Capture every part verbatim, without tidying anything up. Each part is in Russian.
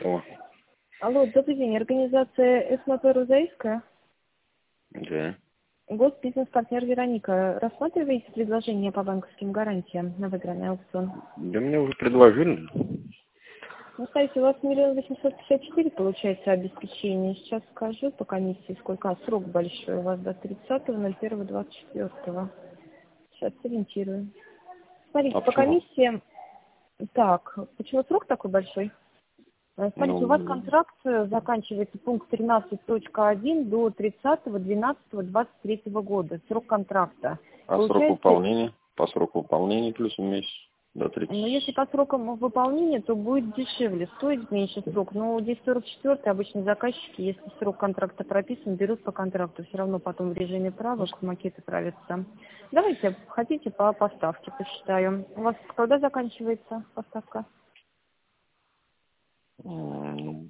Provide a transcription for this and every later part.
О, Алло, добрый день. Организация СМП «Рузаевская». да. Госбизнес-партнер Вероника. Рассматриваете предложение по банковским гарантиям на выигранный аукцион? Да мне уже предложили. Ну, смотрите, у вас миллион восемьсот пятьдесят четыре получается обеспечение. Сейчас скажу по комиссии, сколько. А, срок большой у вас до тридцатого ноль первого двадцать четвёртого. Сейчас ориентирую. Смотрите, А по почему? комиссиям... Так, почему срок такой большой? Э, Смотрите, у вас Ну, контракт э, заканчивается пункт тринадцать точка один до тридцатого двенадцатого двадцать третьего года. Срок контракта. а срок Получается, выполнения? По сроку выполнения плюс месяц до ну, если тридцати. по срокам выполнения, то будет дешевле, стоит меньше срок. Но здесь сорок четвёртый обычно заказчики, если срок контракта прописан, берут по контракту. Все равно потом в режиме правок макеты правятся. Давайте, хотите, по поставке посчитаю. У вас когда заканчивается поставка? М,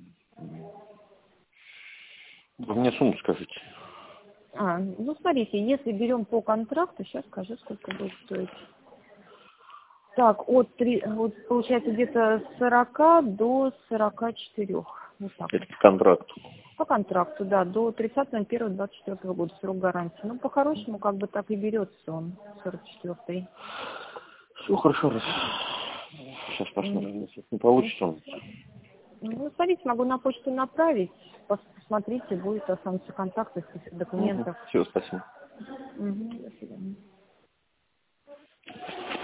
Вы мне сумму скажите. А, ну смотрите, если берем по контракту, сейчас скажу, сколько будет стоить. Так, от три, вот получается где-то с сорока до сорока четырёх. Вот так Это вот. по контракту. По контракту, да, до тридцатого первого двадцать четвёртого года срок гарантии. Ну, по-хорошему, как бы так и берется он, сорок четвёртый. Все хорошо. раз. Сейчас М, посмотрим, если не Ну, получится. ну, смотрите, могу на почту направить. Пос- Посмотрите, будет останутся контакты, список Угу. документов. Все, спасибо. Мгм, до свидания.